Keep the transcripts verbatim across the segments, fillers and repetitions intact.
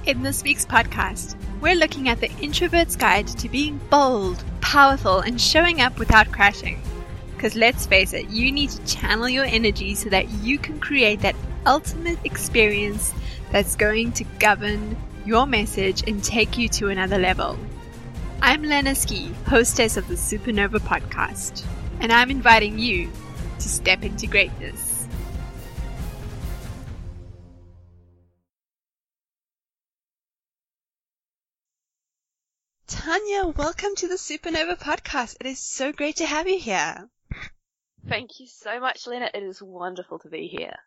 In this week's podcast, we're looking at the introvert's guide to being bold, powerful, and showing up without crashing. Because let's face it, you need to channel your energy so that you can create that ultimate experience that's going to govern your message and take you to another level. I'm Lena Ski, hostess of the Supernova podcast, and I'm inviting you to step into greatness. Tanya, welcome to the Supernova podcast. It is so great to have you here. Thank you so much, Lena. It is wonderful to be here.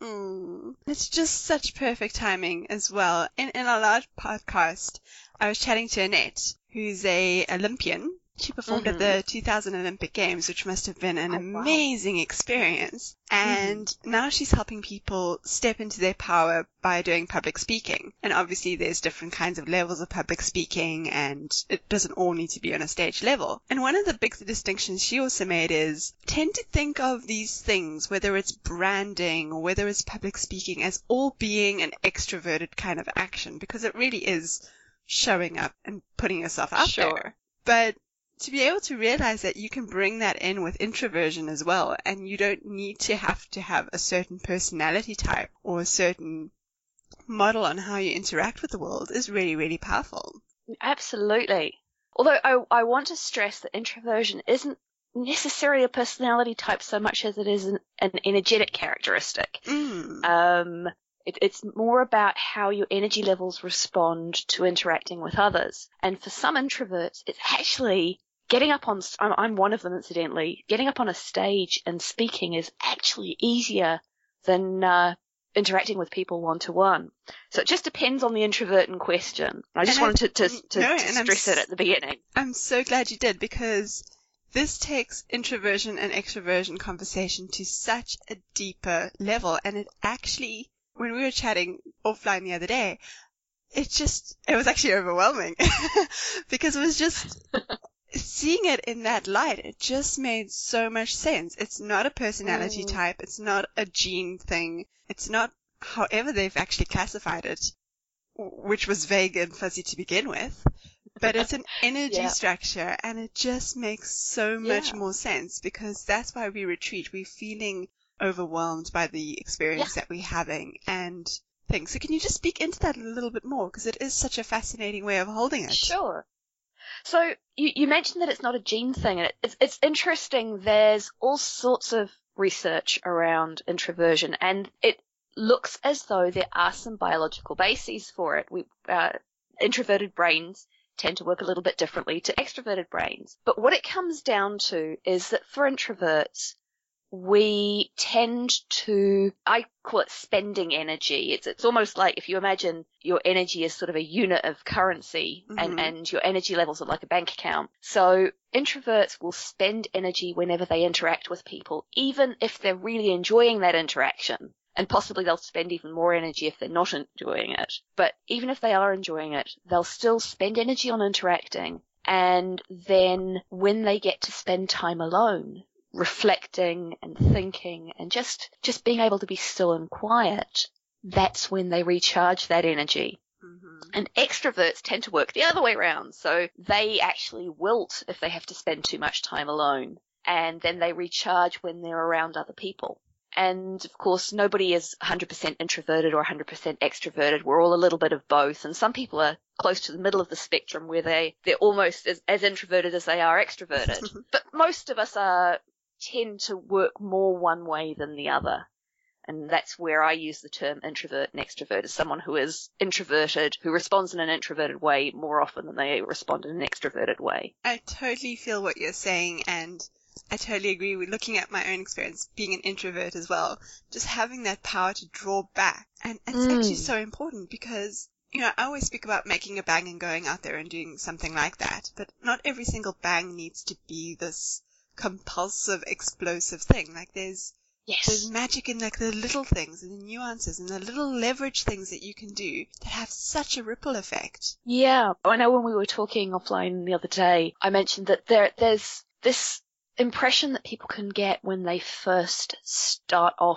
Mm, it's just such perfect timing as well. In, in our last podcast, I was chatting to Annette, who's a Olympian. She performed Mm-hmm. at the two thousand Olympic Games, which must have been an Oh, wow. amazing experience. And mm-hmm. now she's helping people step into their power by doing public speaking. And obviously there's different kinds of levels of public speaking, and it doesn't all need to be on a stage level. And one of the big distinctions she also made is tend to think of these things, whether it's branding or whether it's public speaking, as all being an extroverted kind of action, because it really is showing up and putting yourself out Sure. there. But to be able to realize that you can bring that in with introversion as well, and you don't need to have to have a certain personality type or a certain model on how you interact with the world is really, really powerful. Absolutely. Although I, I want to stress that introversion isn't necessarily a personality type so much as it is an, an energetic characteristic. Mm. Um, it, it's more about how your energy levels respond to interacting with others. And for some introverts, it's actually getting up on, I'm, I'm one of them incidentally, getting up on a stage and speaking is actually easier than uh, interacting with people one-to-one. So it just depends on the introvert in question. I just And wanted I- to, to, to, no, to and I'm stress s- it at the beginning. I'm so glad you did, because this takes introversion and extroversion conversation to such a deeper level. And it actually, when we were chatting offline the other day, it just, it was actually overwhelming because it was just seeing it in that light. It just made so much sense. It's not a personality Mm. type. It's not a gene thing. It's not however they've actually classified it, which was vague and fuzzy to begin with. But it's an energy Yeah. structure, and it just makes so much Yeah. more sense, because that's why we retreat. We're feeling overwhelmed by the experience that we're having and things. So can you just speak into that a little bit more? Because it is such a fascinating way of holding it. Sure. So you, you mentioned that it's not a gene thing, and it, it's, it's interesting. There's all sorts of research around introversion, and it looks as though there are some biological bases for it. We uh, introverted brains tend to work a little bit differently to extroverted brains. But what it comes down to is that for introverts, we tend to, I call it spending energy. It's it's almost like if you imagine your energy as sort of a unit of currency, Mhm. and, and your energy levels are like a bank account. So introverts will spend energy whenever they interact with people, even if they're really enjoying that interaction. And possibly they'll spend even more energy if they're not enjoying it. But even if they are enjoying it, they'll still spend energy on interacting. And then when they get to spend time alone, reflecting and thinking and just, just being able to be still and quiet, that's when they recharge that energy. Mm-hmm. And extroverts tend to work the other way around. So they actually wilt if they have to spend too much time alone. And then they recharge when they're around other people. And, of course, nobody is one hundred percent introverted or one hundred percent extroverted. We're all a little bit of both. And some people are close to the middle of the spectrum where they, they're almost as, as introverted as they are extroverted. But most of us are tend to work more one way than the other. And that's where I use the term introvert and extrovert, as someone who is introverted, who responds in an introverted way more often than they respond in an extroverted way. I totally feel what you're saying, and I totally agree with looking at my own experience, being an introvert as well, just having that power to draw back. And it's Mm. actually so important because, you know, I always speak about making a bang and going out there and doing something like that, but not every single bang needs to be this compulsive, explosive thing. Like there's, Yes. there's magic in like the little things and the nuances and the little leverage things that you can do that have such a ripple effect. Yeah. I know when we were talking offline the other day, I mentioned that there, there's this impression that people can get when they first start off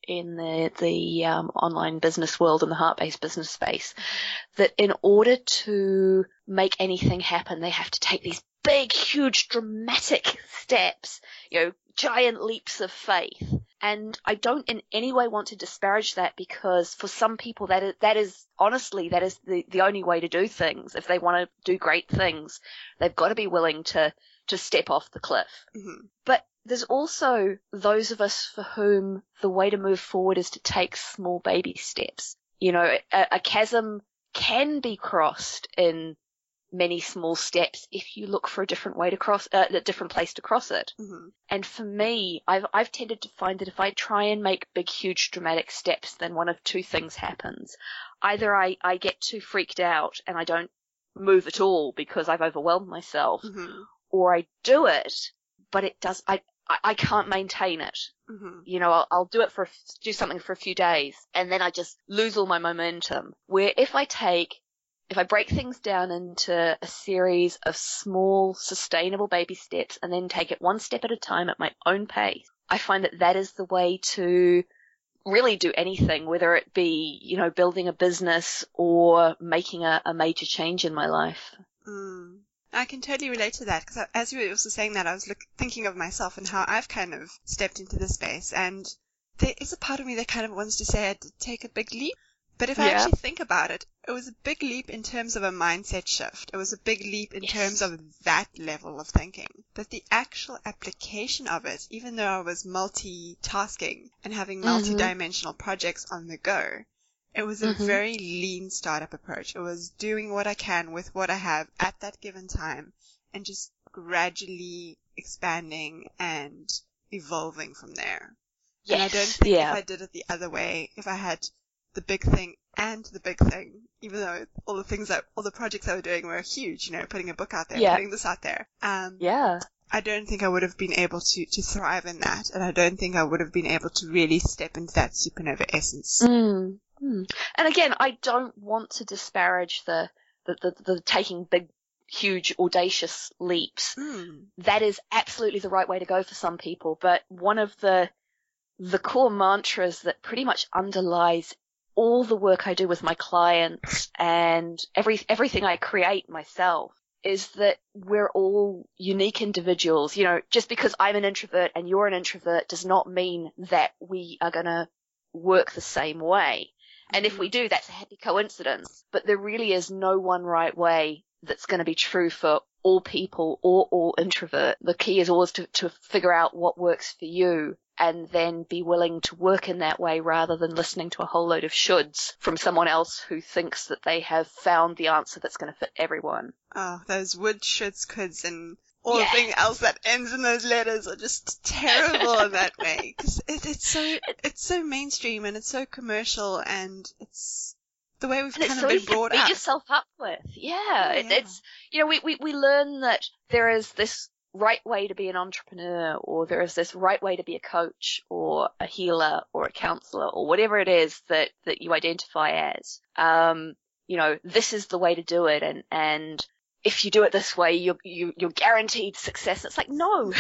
in the the um, online business world and the heart-based business space, that in order to make anything happen, they have to take these big, huge, dramatic steps, you know, giant leaps of faith. And I don't in any way want to disparage that, because for some people that is, that is honestly, that is the, the only way to do things. If they want to do great things, they've got to be willing to, to step off the cliff. Mm-hmm. But there's also those of us for whom the way to move forward is to take small baby steps. You know, a, a chasm can be crossed in many small steps if you look for a different way to cross, uh, a different place to cross it. Mm-hmm. And for me, I've, I've tended to find that if I try and make big, huge, dramatic steps, then one of two things happens. Either I, I get too freaked out and I don't move at all because I've overwhelmed myself, Mm-hmm. or I do it, but it does, I, I, I can't maintain it. Mm-hmm. You know, I'll, I'll do it for, do something for a few days and then I just lose all my momentum. Where if I take If I break things down into a series of small, sustainable baby steps and then take it one step at a time at my own pace, I find that that is the way to really do anything, whether it be, you know, building a business or making a, a major change in my life. Mm. I can totally relate to that, because as you were also saying that, I was look, thinking of myself and how I've kind of stepped into this space, and there is a part of me that kind of wants to say I did take a big leap. But if I Yeah. actually think about it, it was a big leap in terms of a mindset shift. It was a big leap in Yes. terms of that level of thinking. But the actual application of it, even though I was multitasking and having Mhm. multi-dimensional projects on the go, it was a Mhm. very lean startup approach. It was doing what I can with what I have at that given time and just gradually expanding and evolving from there. Yes. And I don't think yeah. if I did it the other way, if I had the big thing and the big thing, even though all the things that, all the projects I was doing were huge, you know, putting a book out there, Yeah. putting this out there. Um, Yeah. I don't think I would have been able to, to thrive in that. And I don't think I would have been able to really step into that supernova essence. Mm. Mm. And again, I don't want to disparage the, the, the, the taking big, huge, audacious leaps. Mm. That is absolutely the right way to go for some people. But one of the, the core mantras that pretty much underlies all the work I do with my clients and every, everything I create myself is that we're all unique individuals. You know, just because I'm an introvert and you're an introvert does not mean that we are going to work the same way. And if we do, that's a happy coincidence. But there really is no one right way that's going to be true for all people or all introvert. The key is always to, to figure out what works for you and then be willing to work in that way rather than listening to a whole load of shoulds from someone else who thinks that they have found the answer that's going to fit everyone. Oh, those would, shoulds, coulds, and all Yeah. the thing else that ends in those letters are just terrible in that way. 'Cause it, it's so, it's so mainstream and it's so commercial and it's the way we've And kind it's of so been easy to brought beat up. yourself up with. Yeah, Oh, it, yeah. it's, you know, we, we, we learn that there is this right way to be an entrepreneur, or there is this right way to be a coach or a healer or a counselor or whatever it is that, that you identify as. Um, you know, this is the way to do it. And, and if you do it this way, you're, you, you're guaranteed success. It's like, no,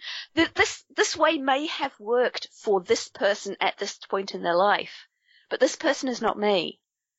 this, this way may have worked for this person at this point in their life, but this person is not me.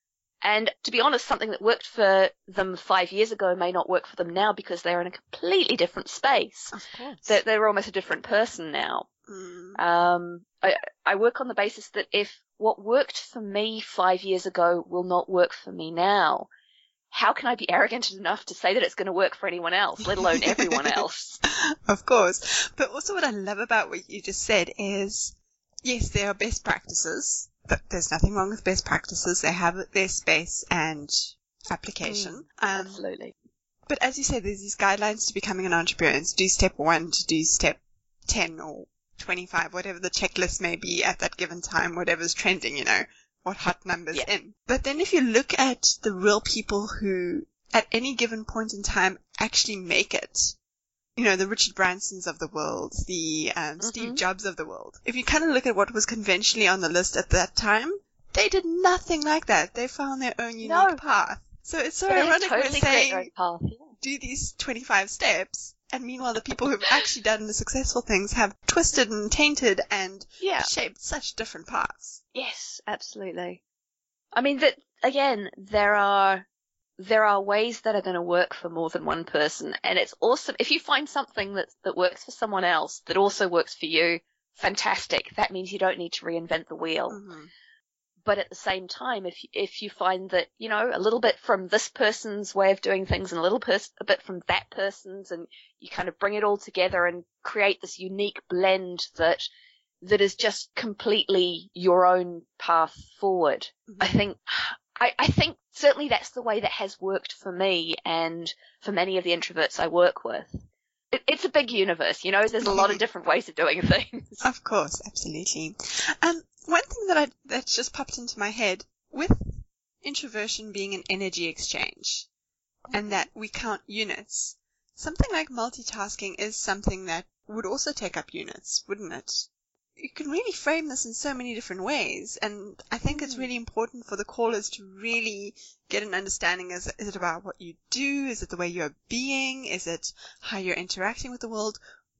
And to be honest, something that worked for them five years ago may not work for them now because they're in a completely different space. Of course. They're, they're almost a different person now. Mm. Um, I, I work on the basis that if what worked for me five years ago will not work for me now, how can I be arrogant enough to say that it's going to work for anyone else, let alone everyone else? Of course. But also what I love about what you just said is, yes, there are best practices. But there's nothing wrong with best practices. They have their space and application. Mm, um, absolutely. But as you say, there's these guidelines to becoming an entrepreneur. To do step one, to do step ten or twenty-five, whatever the checklist may be at that given time, whatever's trending, you know, what hot numbers Yeah. in. But then if you look at the real people who, at any given point in time, actually make it, you know, the Richard Bransons of the world, the um, Steve Mhm. Jobs of the world. If you kind of look at what was conventionally on the list at that time, they did nothing like that. They found their own unique No. path. So it's so They ironic totally we're create their saying own path. Yeah. do these twenty-five steps, And meanwhile, the people who've actually done the successful things have twisted and tainted and Yeah. shaped such different paths. Yes, absolutely. I mean, that again, there are there are ways that are going to work for more than one person, and it's awesome if you find something that that works for someone else that also works for you. Fantastic. That means you don't need to reinvent the wheel. Mm-hmm. But at the same time, if if you find that, you know, a little bit from this person's way of doing things and a little pers- a bit from that person's, and you kind of bring it all together and create this unique blend that that is just completely your own path forward. Mm-hmm. I think I, I think certainly that's the way that has worked for me and for many of the introverts I work with. It, it's a big universe, you know, there's a lot of different ways of doing things. Of course, absolutely. Um, one thing that I, that's just popped into my head, with introversion being an energy exchange, and that we count units, something like multitasking is something that would also take up units, wouldn't it? You can really frame this in so many different ways, and I think it's really important for the callers to really get an understanding. Is, is it about what you do? Is it the way you're being? Is it how you're interacting with the world?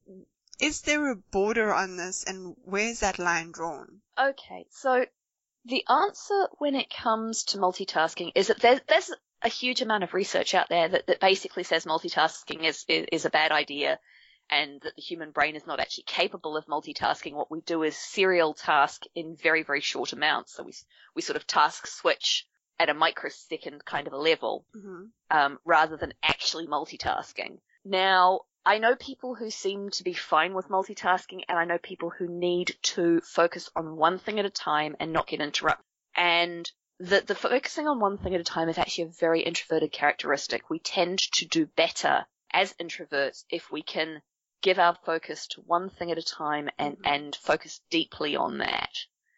Is there a border on this, and where's that line drawn? Okay, so the answer when it comes to multitasking is that there's, there's a huge amount of research out there that, that basically says multitasking is, is, is a bad idea, and that the human brain is not actually capable of multitasking. What we do is serial task in very, very short amounts. So we we sort of task switch at a microsecond kind of a level, mm-hmm. um, rather than actually multitasking. Now, I know people who seem to be fine with multitasking, and I know people who need to focus on one thing at a time and not get interrupted. And the, the focusing on one thing at a time is actually a very introverted characteristic. We tend to do better as introverts if we can give our focus to one thing at a time and, mm-hmm. and focus deeply on that.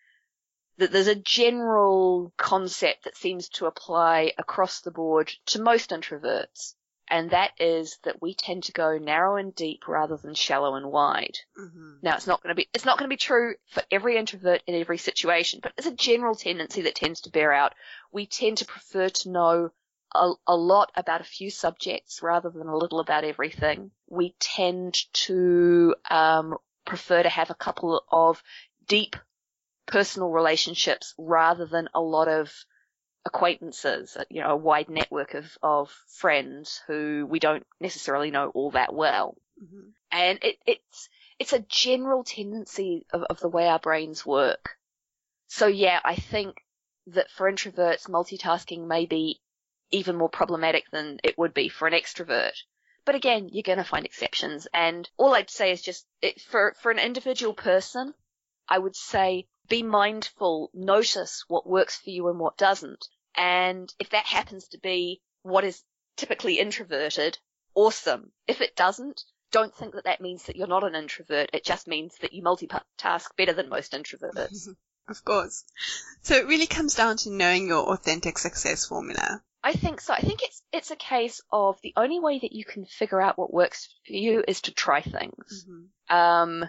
That there's a general concept that seems to apply across the board to most introverts, and that is that we tend to go narrow and deep rather than shallow and wide. Mm-hmm. Now, it's not going to be it's not going to be true for every introvert in every situation, but it's a general tendency that tends to bear out. We tend to prefer to know A, a lot about a few subjects rather than a little about everything. We tend to um, prefer to have a couple of deep personal relationships rather than a lot of acquaintances, you know, a wide network of, of friends who we don't necessarily know all that well. Mm-hmm. And it, it's it's a general tendency of, of the way our brains work. So, yeah, I think that for introverts, multitasking may be even more problematic than it would be for an extrovert. But again, you're going to find exceptions. And all I'd say is just, it, for, for an individual person, I would say be mindful, notice what works for you and what doesn't. And if that happens to be what is typically introverted, awesome. If it doesn't, don't think that that means that you're not an introvert. It just means that you multitask better than most introverts. Of course. So it really comes down to knowing your authentic success formula. I think so. I think it's it's a case of the only way that you can figure out what works for you is to try things. Mm-hmm. Um,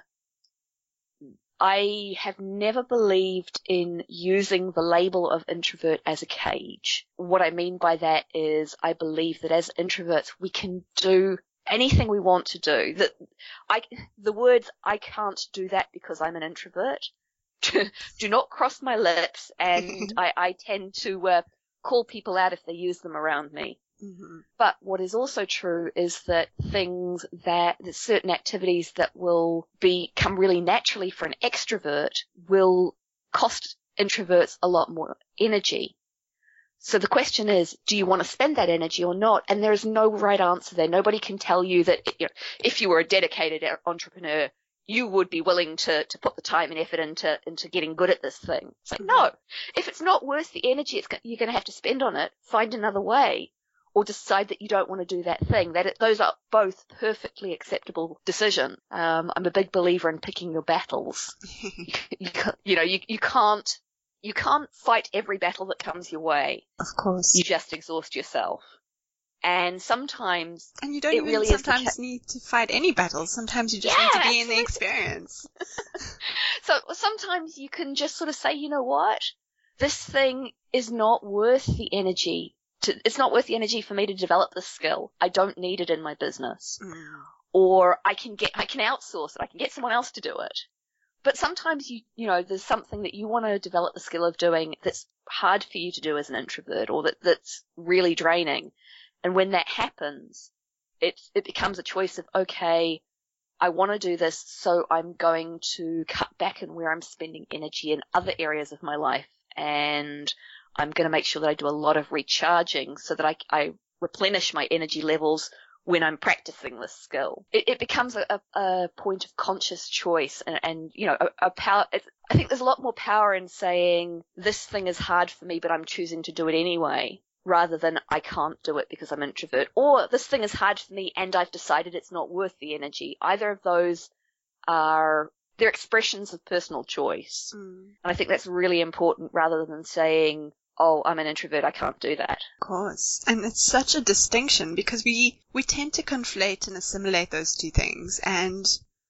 I have never believed in using the label of introvert as a cage. What I mean by that is I believe that as introverts we can do anything we want to do. That I the words "I can't do that because I'm an introvert" do not cross my lips, and I, I tend to uh, call people out if they use them around me. Mm-hmm. But what is also true is that things that, that certain activities that will become really naturally for an extrovert will cost introverts a lot more energy. So the question is, do you want to spend that energy or not? And there is no right answer there. Nobody can tell you that, you know, if you were a dedicated entrepreneur, you would be willing to, to put the time and effort into, into getting good at this thing. It's like, no, if it's not worth the energy it's, you're going to have to spend on it, find another way, or decide that you don't want to do that thing. That it, those are both perfectly acceptable decisions. Um, I'm a big believer in picking your battles. you, you, you know, you, you can't, you can't fight every battle that comes your way. Of course. You just exhaust yourself. And sometimes and you don't it even really sometimes is the ca- need to fight any battles. Sometimes you just yeah, need to be absolutely. in the experience. So sometimes you can just sort of say, you know what, this thing is not worth the energy. To, it's not worth the energy for me to develop this skill. I don't need it in my business. Mm. or I can get, I can outsource it. I can get someone else to do it. But sometimes you, you know, there's something that you want to develop the skill of doing that's hard for you to do as an introvert, or that, that's really draining. And when that happens, it, it becomes a choice of, okay, I want to do this, so I'm going to cut back in where I'm spending energy in other areas of my life. And I'm going to make sure that I do a lot of recharging so that I, I replenish my energy levels when I'm practicing this skill. It, it becomes a, a, a point of conscious choice, and, and you know, a, a power. It's, I think there's a lot more power in saying this thing is hard for me, but I'm choosing to do it anyway, rather than I can't do it because I'm an introvert, or this thing is hard for me and I've decided it's not worth the energy. Either of those are, they're expressions of personal choice. Mm. And I think that's really important, rather than saying, oh, I'm an introvert, I can't do that. Of course. And it's such a distinction, because we, we tend to conflate and assimilate those two things, and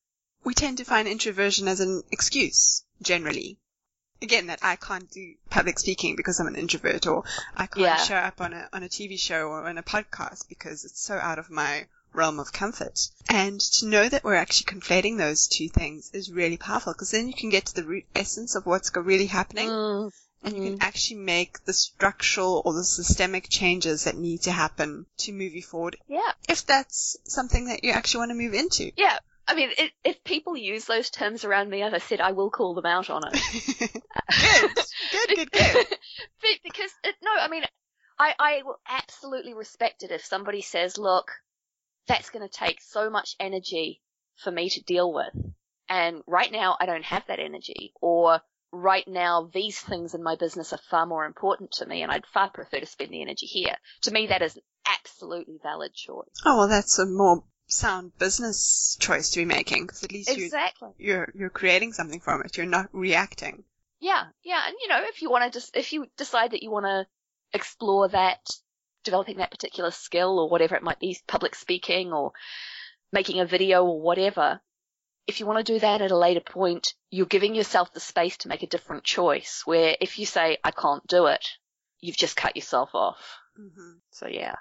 we tend to find introversion as an excuse, generally. Again, that I can't do public speaking because I'm an introvert, or I can't yeah. show up on a on a T V show or on a podcast because it's so out of my realm of comfort. And to know that we're actually conflating those two things is really powerful, because then you can get to the root essence of what's really happening. Mm. And you can actually make the structural or the systemic changes that need to happen to move you forward. Yeah. If that's something that you actually want to move into. Yeah. I mean, it, if people use those terms around me, as I said, I will call them out on it. Good. Good, good, good. Because, it, no, I mean, I, I will absolutely respect it if somebody says, look, that's going to take so much energy for me to deal with. And right now I don't have that energy. Or right now these things in my business are far more important to me and I'd far prefer to spend the energy here. To me, that is an absolutely valid choice. Oh, well, that's a more sound business choice to be making, because at least exactly. you, you're you're creating something from it. You're not reacting. Yeah, yeah, and you know, if you want to just if you decide that you want to explore that, developing that particular skill or whatever it might be, public speaking or making a video or whatever, if you want to do that at a later point, you're giving yourself the space to make a different choice. Where if you say I can't do it, you've just cut yourself off. Mm-hmm. So yeah,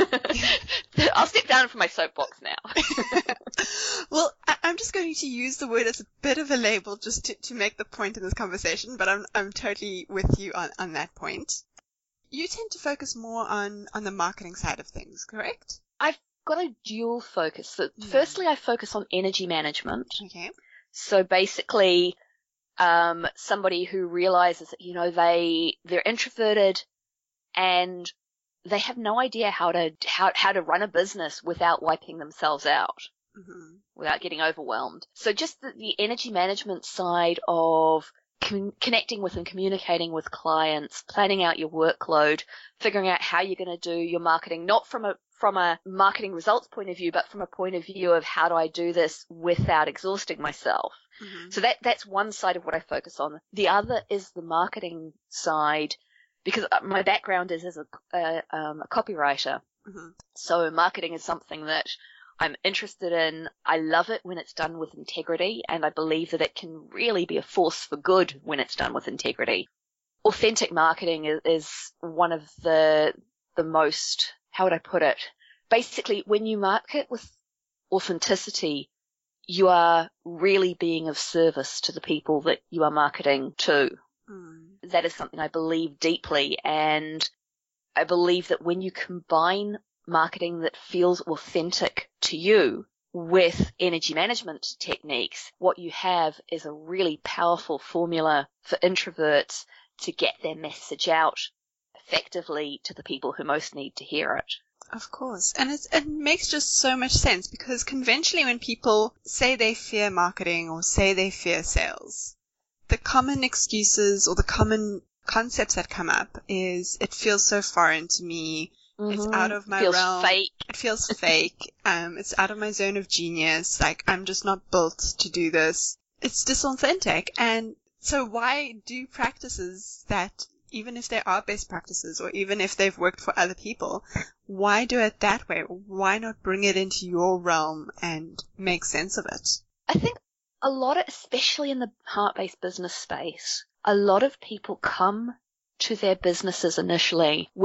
I'll step down from my soapbox now. Well, I- I'm just going to use the word as a bit of a label just to, to make the point in this conversation, but I'm I'm totally with you on, on that point. You tend to focus more on, on the marketing side of things, correct? I've got a dual focus. So yeah. Firstly, I focus on energy management. Okay. So basically, um, somebody who realizes that, you know, they, they're introverted and they have no idea how to how how to run a business without wiping themselves out, mm-hmm. without getting overwhelmed. So just the, the energy management side of con- connecting with and communicating with clients, planning out your workload, figuring out how you're going to do your marketing, not from a from a marketing results point of view, but from a point of view of how do I do this without exhausting myself. Mm-hmm. So that that's one side of what I focus on. The other is the marketing side. Because my background is as a, uh, um, a copywriter. Mm-hmm. So marketing is something that I'm interested in. I love it when it's done with integrity, and I believe that it can really be a force for good when it's done with integrity. Authentic marketing is, is one of the the most, how would I put it? Basically, when you market with authenticity, you are really being of service to the people that you are marketing to. Mm. That is something I believe deeply, and I believe that when you combine marketing that feels authentic to you with energy management techniques, what you have is a really powerful formula for introverts to get their message out effectively to the people who most need to hear it. Of course. And it's, it makes just so much sense, because conventionally when people say they fear marketing or say they fear sales, the common excuses or the common concepts that come up is it feels so foreign to me. Mm-hmm. It's out of my it feels realm. Fake. It feels fake. Um, it's out of my zone of genius. Like, I'm just not built to do this. It's disauthentic. And so why do practices that, even if they are best practices or even if they've worked for other people, why do it that way? Why not bring it into your realm and make sense of it? I think a lot of, especially in the heart-based business space, a lot of people come to their businesses initially with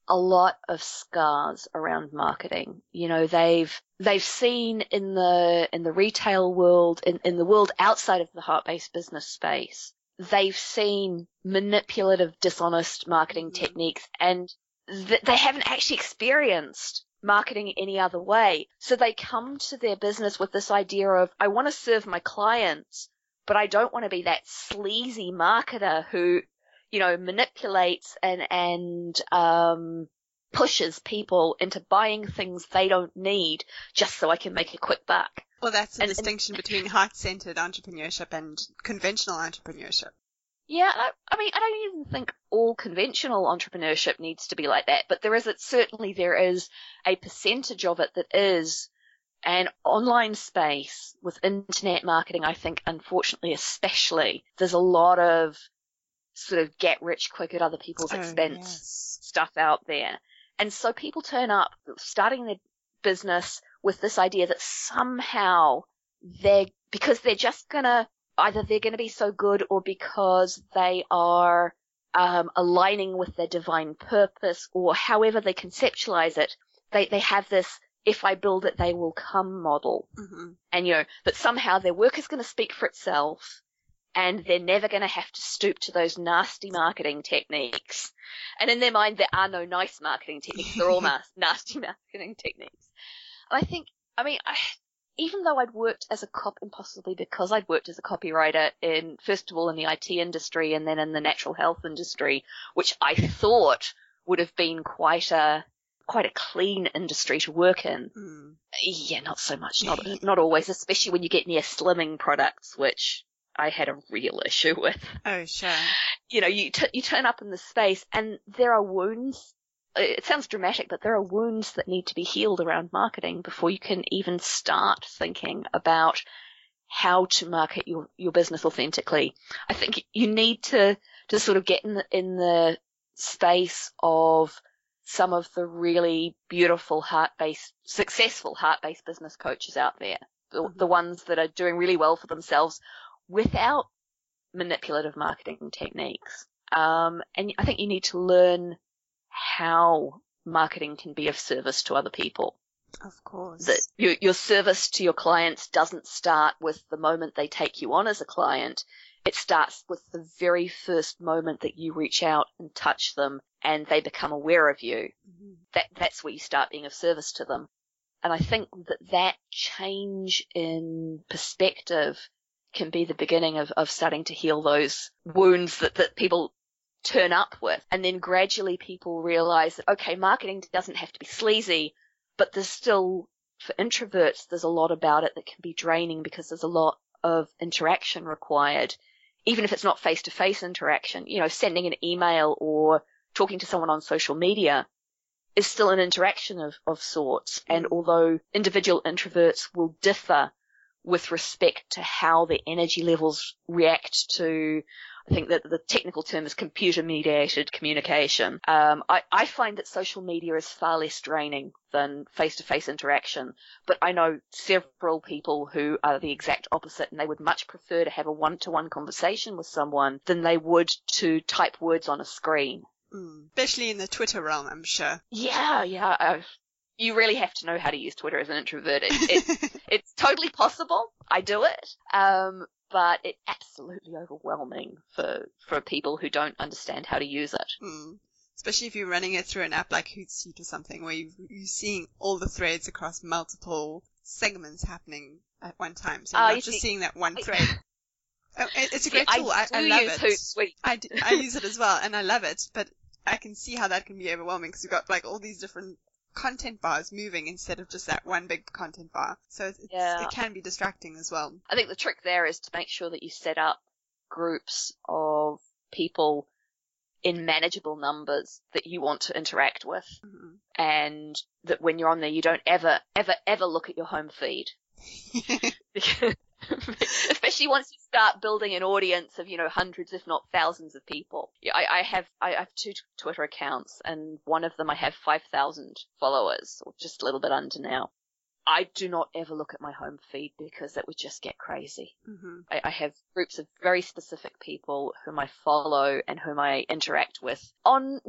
a lot of scars around marketing. You know, they've they've seen in the in the retail world, in, in the world outside of the heart-based business space, they've seen manipulative, dishonest marketing mm-hmm. techniques, and th- they haven't actually experienced marketing any other way. So they come to their business with this idea of, I want to serve my clients, but I don't want to be that sleazy marketer who, you know, manipulates and, and, um, pushes people into buying things they don't need just so I can make a quick buck. Well, that's the and, distinction and, between heart-centered entrepreneurship and conventional entrepreneurship. Yeah, I, I mean, I don't even think all conventional entrepreneurship needs to be like that, but there is, it certainly there is a percentage of it that is. And online space with internet marketing, I think, unfortunately, especially, there's a lot of sort of get rich quick at other people's oh, expense yes. stuff out there. And so people turn up starting their business with this idea that somehow they're, because they're just gonna, either they're gonna be so good or because they are um, aligning with their divine purpose, or however they conceptualize it, they, they have this, if I build it, they will come model. Mm-hmm. And, you know, that somehow their work is going to speak for itself and they're never going to have to stoop to those nasty marketing techniques. And in their mind, there are no nice marketing techniques. They're all nas- nasty marketing techniques. And I think, I mean, I, even though I'd worked as a cop, and possibly because I'd worked as a copywriter in, first of all, in the I T industry and then in the natural health industry, which I thought would have been quite a, quite a clean industry to work in. Mm. Yeah, not so much. Not not always, especially when you get near slimming products, which I had a real issue with. Oh, sure. You know, you t- you turn up in the space and there are wounds. It sounds dramatic, but there are wounds that need to be healed around marketing before you can even start thinking about how to market your, your business authentically. I think you need to, to sort of get in the, in the space of some of the really beautiful heart-based, successful heart-based business coaches out there, the, mm-hmm. the ones that are doing really well for themselves without manipulative marketing techniques. Um, and I think you need to learn how marketing can be of service to other people. Of course. That your, your service to your clients doesn't start with the moment they take you on as a client. It starts with the very first moment that you reach out and touch them and they become aware of you. Mm-hmm. That that's where you start being of service to them. And I think that that change in perspective can be the beginning of, of starting to heal those wounds that, that people turn up with. And then gradually people realize that, okay, marketing doesn't have to be sleazy, but there's still, for introverts, there's a lot about it that can be draining because there's a lot of interaction required. Even if it's not face-to-face interaction, you know, sending an email or talking to someone on social media is still an interaction of, of sorts. Mm. And although individual introverts will differ with respect to how their energy levels react to, I think that the technical term is computer-mediated communication. Um, I, I find that social media is far less draining than face-to-face interaction, but I know several people who are the exact opposite, and they would much prefer to have a one-to-one conversation with someone than they would to type words on a screen. Mm. Especially in the Twitter realm, I'm sure. Yeah, yeah. I've, you really have to know how to use Twitter as an introvert. It, it, it's totally possible. I do it. Um, but it's absolutely overwhelming for, for people who don't understand how to use it. Mm. Especially if you're running it through an app like Hootsuite or something where you've, you're seeing all the threads across multiple segments happening at one time. So you're uh, not you just see, seeing that one thread. Oh, it, it's a great see, tool. I, I, I love use it. Hootsuite. I, do, I use it as well, and I love it. But I can see how that can be overwhelming because you've got like all these different content bars moving instead of just that one big content bar. So it's, yeah. it can be distracting as well. I think the trick there is to make sure that you set up groups of people in manageable numbers that you want to interact with. Mm-hmm. And that when you're on there, you don't ever, ever, ever look at your home feed. Especially once you start building an audience of, you know, hundreds, if not thousands of people. Yeah, I, I have, I have two Twitter accounts, and one of them I have five thousand followers, or just a little bit under now. I do not ever look at my home feed because that would just get crazy. Mm-hmm. I, I have groups of very specific people whom I follow and whom I interact with on not,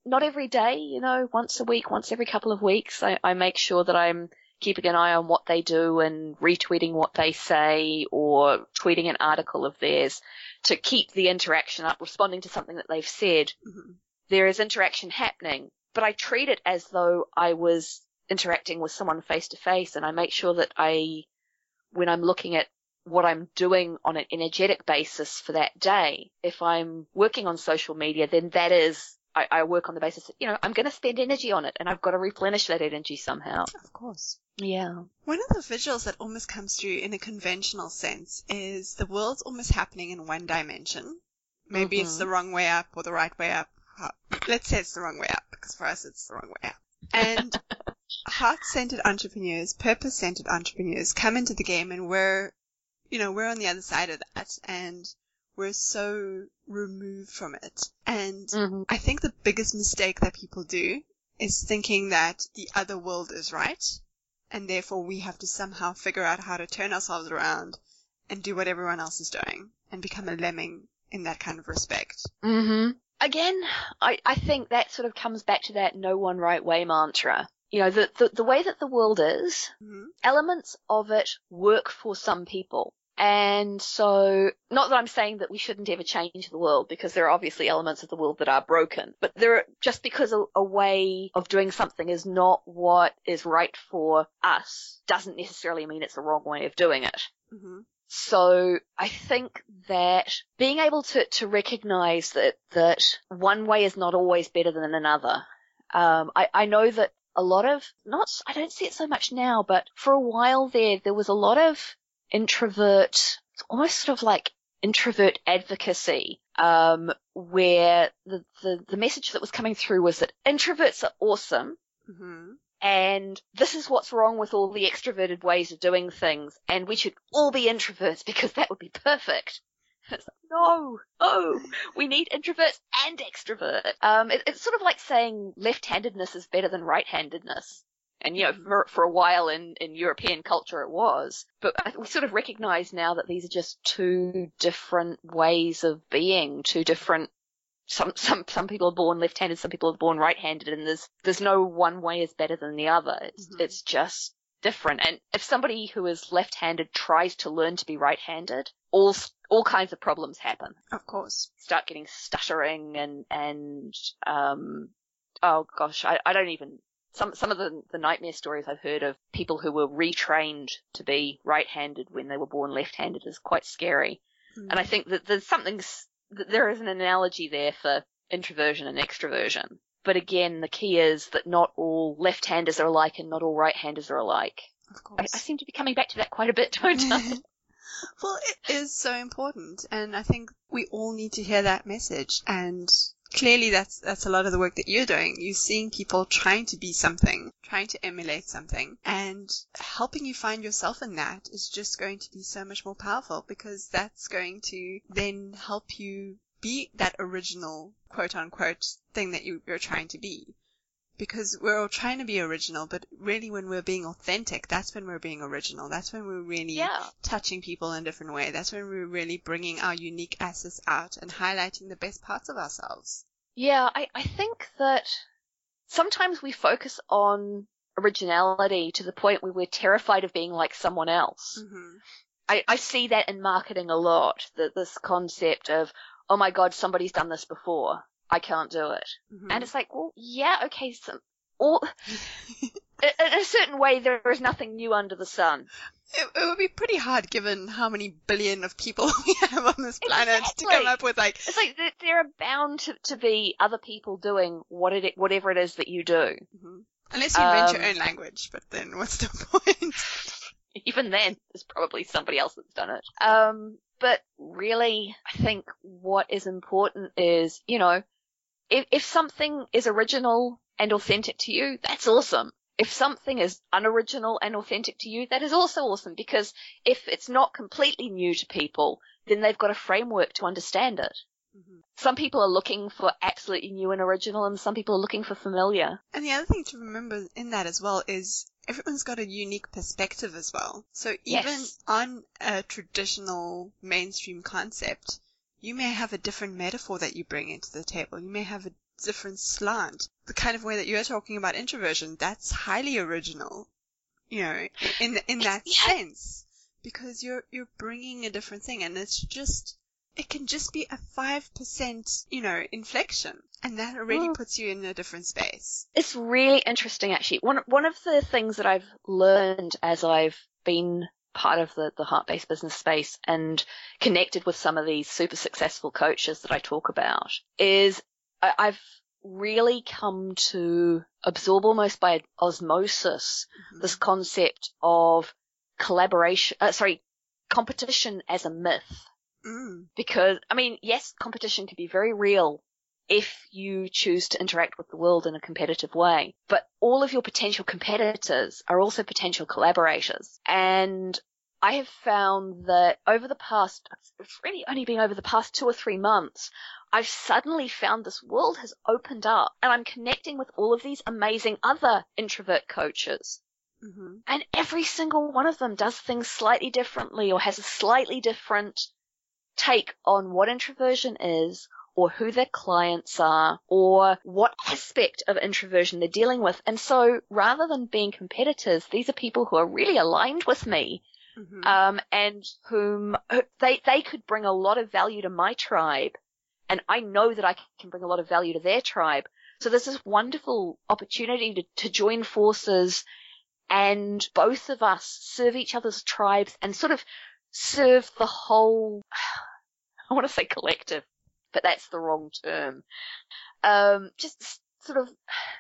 not every day, you know, once a week, once every couple of weeks, I, I make sure that I'm keeping an eye on what they do and retweeting what they say or tweeting an article of theirs to keep the interaction up, responding to something that they've said. Mm-hmm. There is interaction happening, but I treat it as though I was interacting with someone face to face, and I make sure that I, when I'm looking at what I'm doing on an energetic basis for that day, if I'm working on social media, then that is, I, I work on the basis that, you know, I'm going to spend energy on it and I've got to replenish that energy somehow. Of course. Yeah. One of the visuals that almost comes through in a conventional sense is the world's almost happening in one dimension. Maybe Mm-hmm. it's the wrong way up or the right way up. Let's say it's the wrong way up, because for us it's the wrong way up. And heart-centered entrepreneurs, purpose-centered entrepreneurs come into the game, and we're, you know, we're on the other side of that, and we're so removed from it. And Mm-hmm. I think the biggest mistake that people do is thinking that the other world is right, and therefore we have to somehow figure out how to turn ourselves around and do what everyone else is doing and become a lemming in that kind of respect. Mm-hmm. Again, I, I think that sort of comes back to that no one right way mantra. You know, the, the, the way that the world is, Mm-hmm. elements of it work for some people. And so, not that I'm saying that we shouldn't ever change the world, because there are obviously elements of the world that are broken, but there are, just because a, a way of doing something is not what is right for us doesn't necessarily mean it's the wrong way of doing it. Mm-hmm. So I think that being able to, to recognize that, that one way is not always better than another. Um, I, I know that a lot of, not, I don't see it so much now, but for a while there, there was a lot of introvert, almost sort of like introvert advocacy, um, where the, the, the message that was coming through was that introverts are awesome. Mm-hmm. And this is what's wrong with all the extroverted ways of doing things, and we should all be introverts because that would be perfect. It's like, no, no, we need introverts and extroverts. Um, it, it's sort of like saying left-handedness is better than right-handedness. And, you know, for, for a while in, in European culture it was. But we sort of recognize now that these are just two different ways of being, two different Some, some, some people are born left-handed, some people are born right-handed, and there's, there's no one way is better than the other. It's, Mm-hmm. it's just different. And if somebody who is left-handed tries to learn to be right-handed, all, all kinds of problems happen. Of course. Start getting stuttering and, and, um, oh gosh, I, I don't even, some, some of the, the nightmare stories I've heard of people who were retrained to be right-handed when they were born left-handed is quite scary. Mm-hmm. And I think that there's something, there is an analogy there for introversion and extroversion. But again, the key is that not all left-handers are alike and not all right-handers are alike. Of I, course. I seem to be coming back to that quite a bit, don't I? Well, it is so important, and I think we all need to hear that message. And clearly that's that's a lot of the work that you're doing. You're seeing people trying to be something, trying to emulate something, and helping you find yourself in that is just going to be so much more powerful, because that's going to then help you be that original, quote unquote, thing that you, you're trying to be. Because we're all trying to be original, but really when we're being authentic, that's when we're being original. That's when we're really Yeah. touching people in a different way. That's when we're really bringing our unique assets out and highlighting the best parts of ourselves. Yeah, I, I think that sometimes we focus on originality to the point where we're terrified of being like someone else. Mm-hmm. I, I see that in marketing a lot, that this concept of, oh my God, somebody's done this before. I can't do it. Mm-hmm. And it's like, well, yeah, okay, so, all, in a certain way, there is nothing new under the sun. It, it would be pretty hard given how many billion of people we have on this planet Exactly. to come up with like... It's like there- there are bound to, to be other people doing what it, whatever it is that you do. Mm-hmm. Unless you invent Um, your own language, but then what's the point? Even then, there's probably somebody else that's done it. Um, but really, I think what is important is, you know, if, if something is original and authentic to you, that's awesome. If something is unoriginal and authentic to you, that is also awesome, because if it's not completely new to people, then they've got a framework to understand it. Mm-hmm. Some people are looking for absolutely new and original, and some people are looking for familiar. And the other thing to remember in that as well is everyone's got a unique perspective as well. So even Yes. on a traditional mainstream concept, you may have a different metaphor that you bring into the table. You may have a different slant. The kind of way that you're talking about introversion, that's highly original, you know, in in that yeah. sense, because you're you're bringing a different thing, and it's just it can just be a five percent, you know, inflection, and that already Mm. puts you in a different space. It's really interesting, actually. One one of the things that I've learned as I've been part of the, the heart-based business space and connected with some of these super successful coaches that I talk about is I, I've really come to absorb almost by osmosis Mm-hmm. this concept of collaboration, uh, sorry, competition as a myth. Mm. Because, I mean, yes, competition can be very real if you choose to interact with the world in a competitive way. But all of your potential competitors are also potential collaborators. And I have found that over the past, it's really only been over the past two or three months, I've suddenly found this world has opened up and I'm connecting with all of these amazing other introvert coaches. Mm-hmm. And every single one of them does things slightly differently or has a slightly different take on what introversion is, or who their clients are, or what aspect of introversion they're dealing with. And so rather than being competitors, these are people who are really aligned with me, Mm-hmm. um, and whom they, they could bring a lot of value to my tribe. And I know that I can bring a lot of value to their tribe. So there's this wonderful opportunity to, to join forces and both of us serve each other's tribes and sort of serve the whole, I want to say collective, but that's the wrong term. Um, just sort of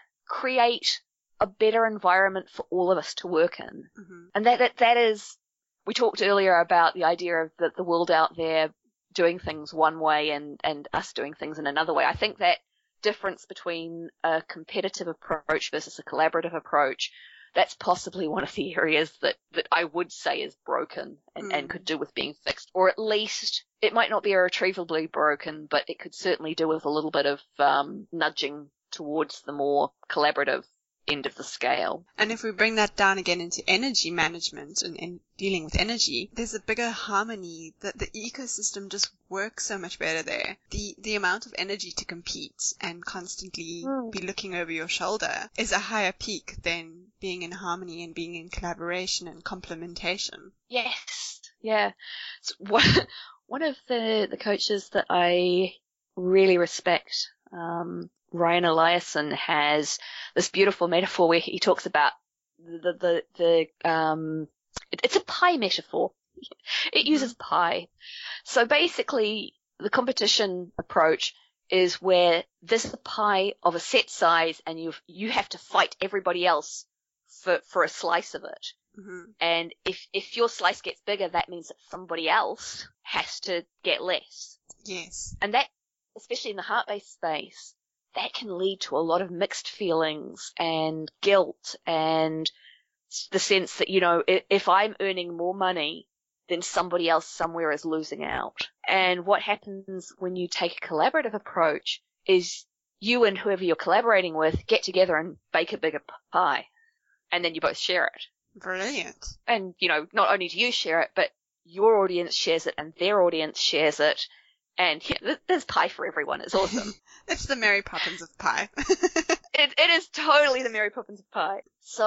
create a better environment for all of us to work in. Mm-hmm. And that, that, that is, we talked earlier about the idea of the, the world out there doing things one way and, and us doing things in another way. I think that difference between a competitive approach versus a collaborative approach, that's possibly one of the areas that, that I would say is broken and, Mm. and could do with being fixed. Or at least it might not be irretrievably broken, but it could certainly do with a little bit of um, nudging towards the more collaborative end of the scale. And if we bring that down again into energy management and, and dealing with energy, there's a bigger harmony. That the ecosystem just works so much better there. The the amount of energy to compete and constantly Mm. be looking over your shoulder is a higher peak than being in harmony and being in collaboration and complementation. Yes. Yeah. So one, one of the, the coaches that I really respect, um, Ryan Eliasson, has this beautiful metaphor where he talks about the, the, the, the um, it, it's a pie metaphor. It Mm-hmm. uses pie. So basically the competition approach is where this is a pie of a set size and you you have to fight everybody else for, for a slice of it. Mm-hmm. And if, if your slice gets bigger, that means that somebody else has to get less. Yes. And that, especially in the heart-based space, that can lead to a lot of mixed feelings and guilt and the sense that, you know, if, if I'm earning more money, then somebody else somewhere is losing out. And what happens when you take a collaborative approach is you and whoever you're collaborating with get together and bake a bigger pie. And then you both share it. Brilliant. And, you know, not only do you share it, but your audience shares it and their audience shares it. And yeah, there's pie for everyone. It's awesome. It's the Mary Poppins of pie. it, it is totally the Mary Poppins of pie. So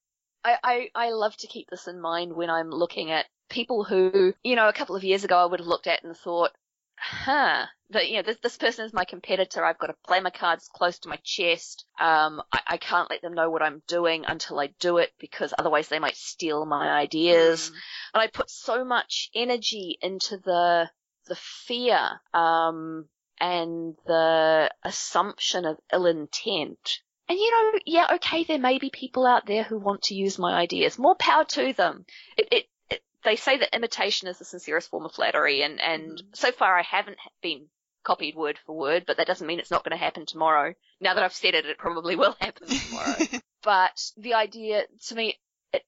I, I, I love to keep this in mind when I'm looking at people who, you know, a couple of years ago I would have looked at and thought, huh, that, you know, this, this person is my competitor. I've got to play my cards close to my chest. Um, I, I can't let them know what I'm doing until I do it because otherwise they might steal my ideas. Mm. And I put so much energy into the, the fear, um, and the assumption of ill intent. And you know, yeah, okay, there may be people out there who want to use my ideas. More power to them. It, it, it they say that imitation is the sincerest form of flattery, and, and Mm. so far I haven't been copied word for word, but that doesn't mean it's not going to happen tomorrow. Now that I've said it, it probably will happen tomorrow. But the idea, to me, it,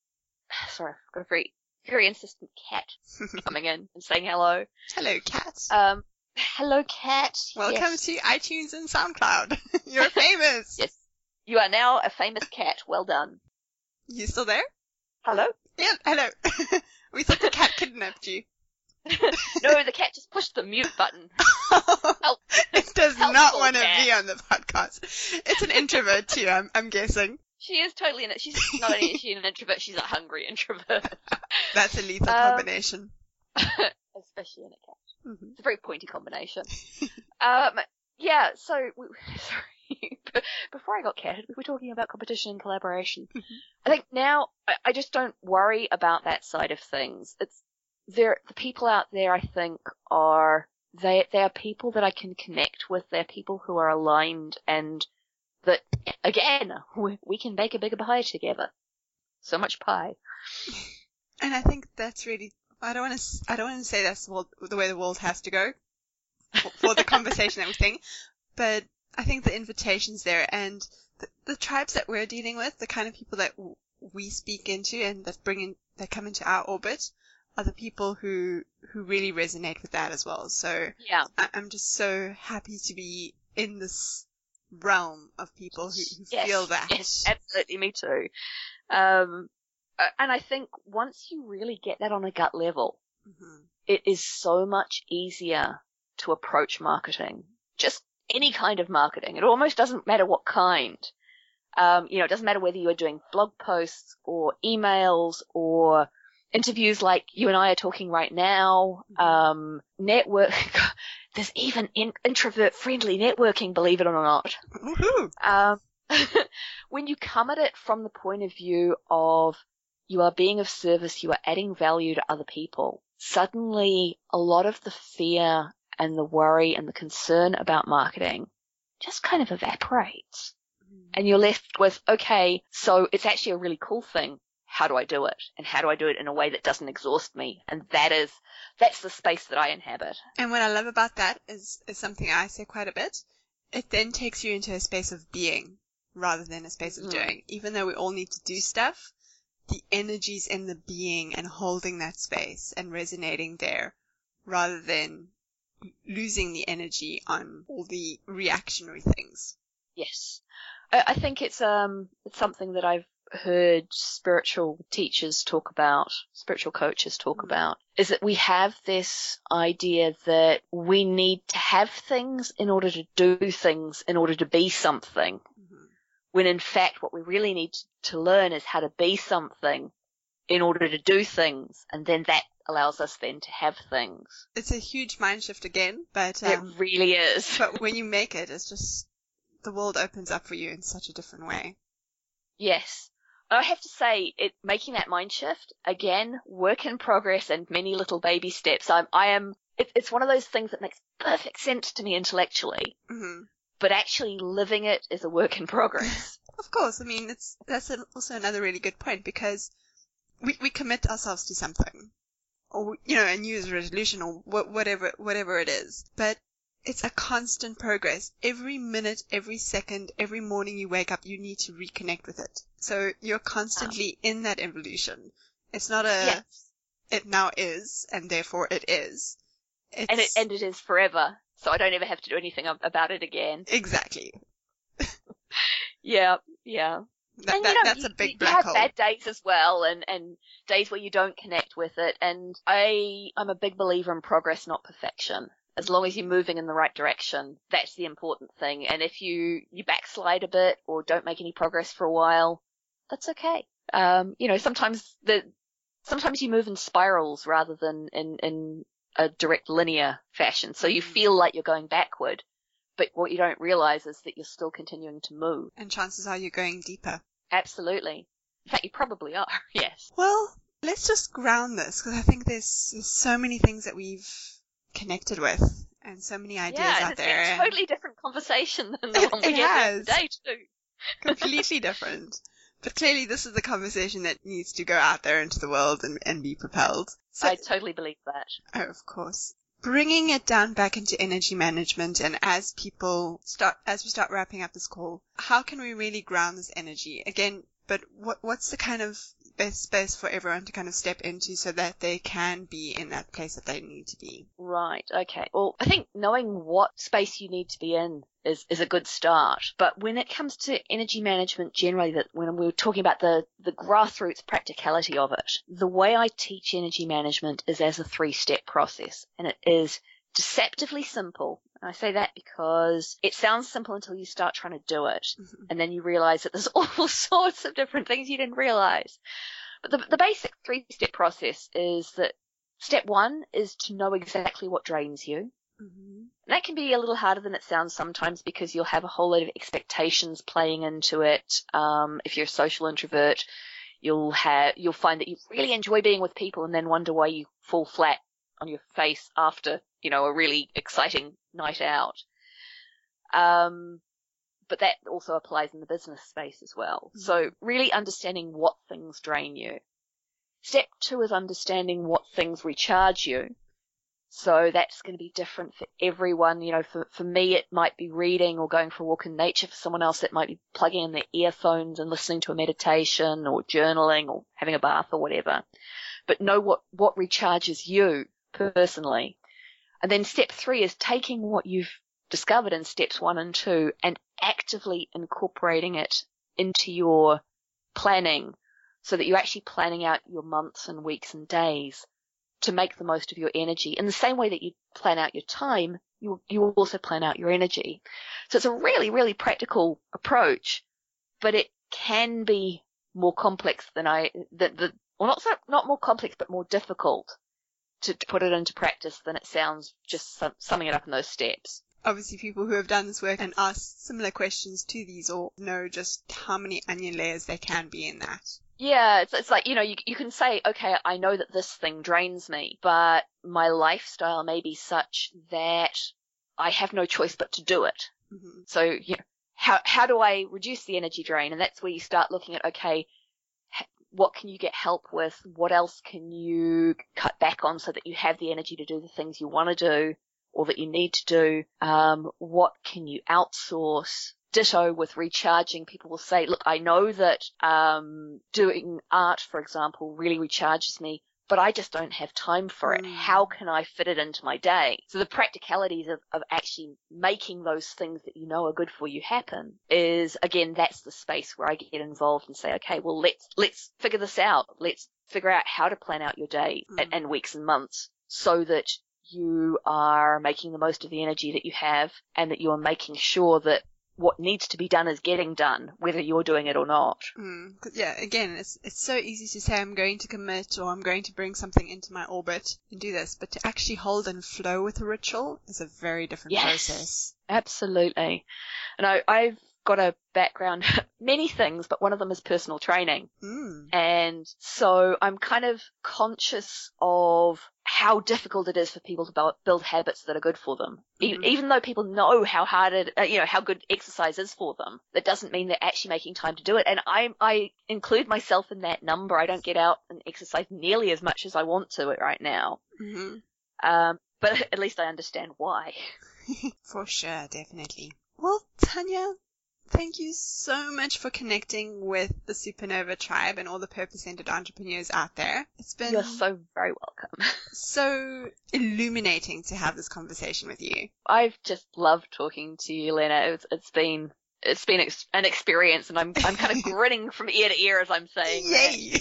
sorry, I've got a very, very insistent cat coming in and saying hello. Hello, cat. Um, hello, cat. Welcome Yes. to iTunes and SoundCloud. You're famous. Yes. You are now a famous cat. Well done. You still there? Hello? Yeah, hello. We thought the cat kidnapped you. No, the cat just pushed the mute button. Help. It does Helpful not want to cat. be on the podcast. It's an introvert too, I'm, I'm guessing. She is totally in it. She's not only is she an introvert, she's a hungry introvert. That's a lethal Um, combination. Especially in a cat. Mhm. It's a very pointy combination. um, yeah, so, we, sorry, before I got catted, we were talking about competition and collaboration. I think now, I, I just don't worry about that side of things. It's, there, the people out there, I think, are, they, they are people that I can connect with. They're people who are aligned and that, again, we, we can bake a bigger pie together. So much pie. And I think that's really, I don't want to, I don't want to say that's the, world, the way the world has to go for, for the conversation and everything, but I think the invitation's there, and the, the tribes that we're dealing with, the kind of people that w- we speak into and that bring in, that come into our orbit, are the people who, who really resonate with that as well. So Yeah. I, I'm just so happy to be in this realm of people who, who Yes, feel that. yes, absolutely, me too. Um, uh, and I think once you really get that on a gut level, Mm-hmm. it is so much easier to approach marketing. Just any kind of marketing. It almost doesn't matter what kind. Um, you know, it doesn't matter whether you're doing blog posts or emails or interviews like you and I are talking right now. Mm-hmm. Um, network. There's even in- introvert-friendly networking, believe it or not. Woohoo! Um, when you come at it from the point of view of you are being of service, you are adding value to other people, suddenly a lot of the fear and the worry and the concern about marketing just kind of evaporates. And you're left with, okay, so it's actually a really cool thing. How do I do it? And how do I do it in a way that doesn't exhaust me? And that is, that's the space that I inhabit. And what I love about that is, is something I say quite a bit. It then takes you into a space of being rather than a space of Mm. doing. Even though we all need to do stuff, the energy's in the being and holding that space and resonating there rather than losing the energy on all the reactionary things. Yes. I, I think it's, um, it's something that I've heard spiritual teachers talk about, spiritual coaches talk Mm. about, is that we have this idea that we need to have things in order to do things in order to be something. Mm-hmm. When in fact what we really need to learn is how to be something in order to do things, and then that allows us then to have things. It's a huge mind shift again, but It um, really is. but when you make it, it's just the world opens up for you in such a different way. Yes. I have to say, it making that mind shift, again, work in progress and many little baby steps. I'm, I am, it, it's one of those things that makes perfect sense to me intellectually, Mm-hmm. but actually living it is a work in progress. Of course, I mean, it's that's an, also another really good point, because we we commit ourselves to something, or you know, a New Year's resolution, or wh- whatever whatever it is. But it's a constant progress. Every minute, every second, every morning you wake up, you need to reconnect with it. So you're constantly in that evolution. It's not a Yes. it now is, and therefore it is. It's, And it, and it is forever, so I don't ever have to do anything ab- about it again. exactly. Yeah, yeah. That, And that you know, that's you, a big you black have hole. bad days as well, and, and days where you don't connect with it. And I, I'm a big believer in progress, not perfection. As long as you're moving in the right direction, that's the important thing. And if you, you backslide a bit or don't make any progress for a while, that's okay. Um, you know, sometimes the, sometimes you move in spirals rather than in, in a direct linear fashion. So you Mhm. feel like you're going backward, but what you don't realize is that you're still continuing to move. And chances are you're going deeper. Absolutely. In fact, you probably are. Yes. Well, let's just ground this, because I think there's, there's so many things that we've connected with, and so many ideas yeah, out it's there. been a and totally different conversation than the It- one it we had has. the other day too. Completely different. But clearly this is the conversation that needs to go out there into the world and, and be propelled. So, I totally believe that. oh, of course. Bringing it down back into energy management, and as people start, as we start wrapping up this call, how can we really ground this energy? Again, but what, what's the kind of best space for everyone to kind of step into so that they can be in that place that they need to be? Right. Okay. Well, I think knowing what space you need to be in is, is a good start. But when it comes to energy management generally, that when we were talking about the, the grassroots practicality of it, the way I teach energy management is as a three-step process, and it is deceptively simple. And I say that because it sounds simple until you start trying to do it, mm-hmm. and then you realize that there's all sorts of different things you didn't realize. But the, the basic three-step process is that step one is to know exactly what drains you. Mm-hmm. That can be a little harder than it sounds sometimes because you'll have a whole lot of expectations playing into it. Um, if you're a social introvert, you'll have you'll find that you really enjoy being with people and then wonder why you fall flat on your face after, you know, a really exciting night out. Um, but that also applies in the business space as well. Mm-hmm. So really understanding what things drain you. Step two is understanding what things recharge you. So that's going to be different for everyone. You know, for, for me, it might be reading or going for a walk in nature. For someone else, it might be plugging in their earphones and listening to a meditation or journaling or having a bath or whatever. But know what, what recharges you personally. And then step three is taking what you've discovered in steps one and two and actively incorporating it into your planning so that you're actually planning out your months and weeks and days to make the most of your energy. In the same way that you plan out your time, you you also plan out your energy. So it's a really, really practical approach, but it can be more complex than I, that the, well, not so, not more complex, but more difficult to, to put it into practice than it sounds just sum, summing it up in those steps. Obviously, people who have done this work and asked similar questions to these all know just how many onion layers there can be in that. Yeah, it's, it's like, you know, you, you can say, okay, I know that this thing drains me, but my lifestyle may be such that I have no choice but to do it. Mm-hmm. So, you know, how, how do I reduce the energy drain? And that's where you start looking at, okay, what can you get help with? What else can you cut back on so that you have the energy to do the things you want to do or that you need to do? Um, what can you outsource? Ditto with recharging. People will say, look, I know that um, doing art, for example, really recharges me, but I just don't have time for it. Mm. How can I fit it into my day? So the practicalities of, of actually making those things that you know are good for you happen is, again, that's the space where I get involved and say, okay, well, let's let's figure this out. Let's figure out how to plan out your day mm. and, and weeks and months so that you are making the most of the energy that you have and that you are making sure that what needs to be done is getting done, whether you're doing it or not. Mm, 'cause yeah, again, it's it's so easy to say I'm going to commit or I'm going to bring something into my orbit and do this, but to actually hold and flow with a ritual is a very different yes, process. Absolutely. And I, I've got a background, many things, but one of them is personal training. Mm. And so I'm kind of conscious of how difficult it is for people to build habits that are good for them. Mm-hmm. E- even though people know how hard it, uh, you know, how good exercise is for them, that doesn't mean they're actually making time to do it. And I, I include myself in that number. I don't get out and exercise nearly as much as I want to right now. Mm-hmm. Um, but at least I understand why. For sure, definitely. Well, Tanya, thank you so much for connecting with the Supernova tribe and all the purpose-centered entrepreneurs out there. It's been You're so very welcome. So illuminating to have this conversation with you. I've just loved talking to you, Lena. It's, it's been it's been ex- an experience, and I'm I'm kind of grinning from ear to ear as I'm saying Yay!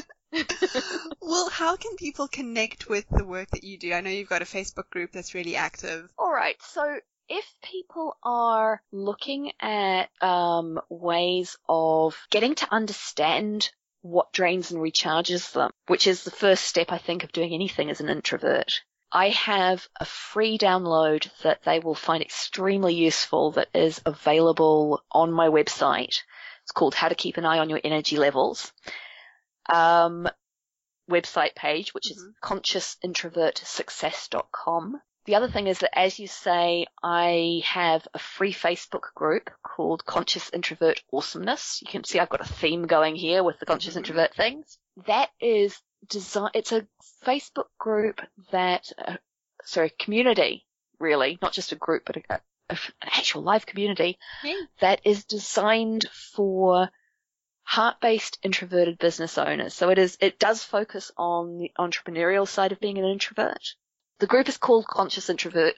Well, how can people connect with the work that you do? I know you've got a Facebook group that's really active. All right, so if people are looking at um, ways of getting to understand what drains and recharges them, which is the first step, I think, of doing anything as an introvert, I have a free download that they will find extremely useful that is available on my website. It's called How to Keep an Eye on Your Energy Levels. Um, website page, which mm-hmm. is conscious introvert success dot com. The other thing is that, as you say, I have a free Facebook group called Conscious Introvert Awesomeness. You can see I've got a theme going here with the Conscious mm-hmm. Introvert things. That is design. It's a Facebook group that, uh, sorry, community, really, not just a group, but a, a, an actual live community yeah. that is designed for heart-based introverted business owners. So it is. It does focus on the entrepreneurial side of being an introvert. The group is called Conscious Introvert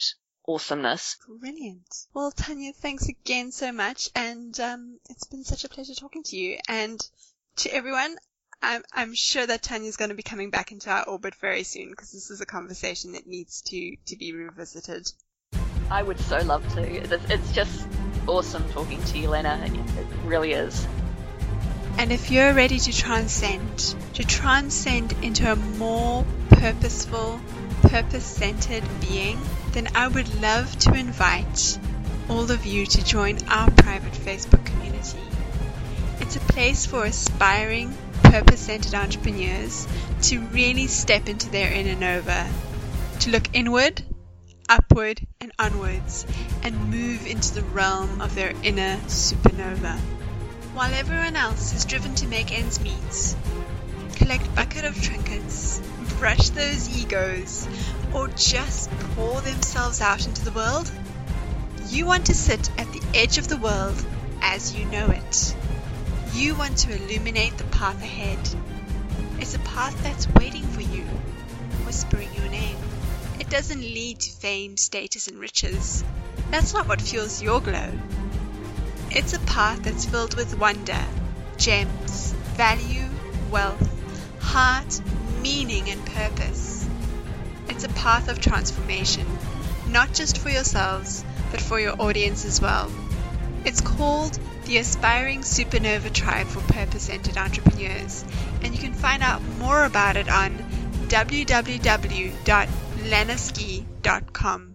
awesomeness. Brilliant. Well, Tanya, thanks again so much, and um, it's been such a pleasure talking to you. And to everyone, I'm, I'm sure that Tanya's going to be coming back into our orbit very soon, because this is a conversation that needs to, to be revisited. I would so love to. It's, it's just awesome talking to you, Lena. It, it really is. And if you're ready to transcend, to transcend into a more purposeful, purpose-centered being, then I would love to invite all of you to join our private Facebook community. It's a place for aspiring, purpose-centered entrepreneurs to really step into their inner nova, to look inward, upward, and onwards, and move into the realm of their inner supernova. While everyone else is driven to make ends meet, collect bucket of trinkets, brush those egos, or just pour themselves out into the world, you want to sit at the edge of the world as you know it. You want to illuminate the path ahead. It's a path that's waiting for you, whispering your name. It doesn't lead to fame, status, and riches. That's not what fuels your glow. It's a path that's filled with wonder, gems, value, wealth, heart, meaning, and purpose. It's a path of transformation, not just for yourselves, but for your audience as well. It's called the Aspiring Supernova Tribe for Purpose-Centered Entrepreneurs, and you can find out more about it on w w w dot lena ski dot com.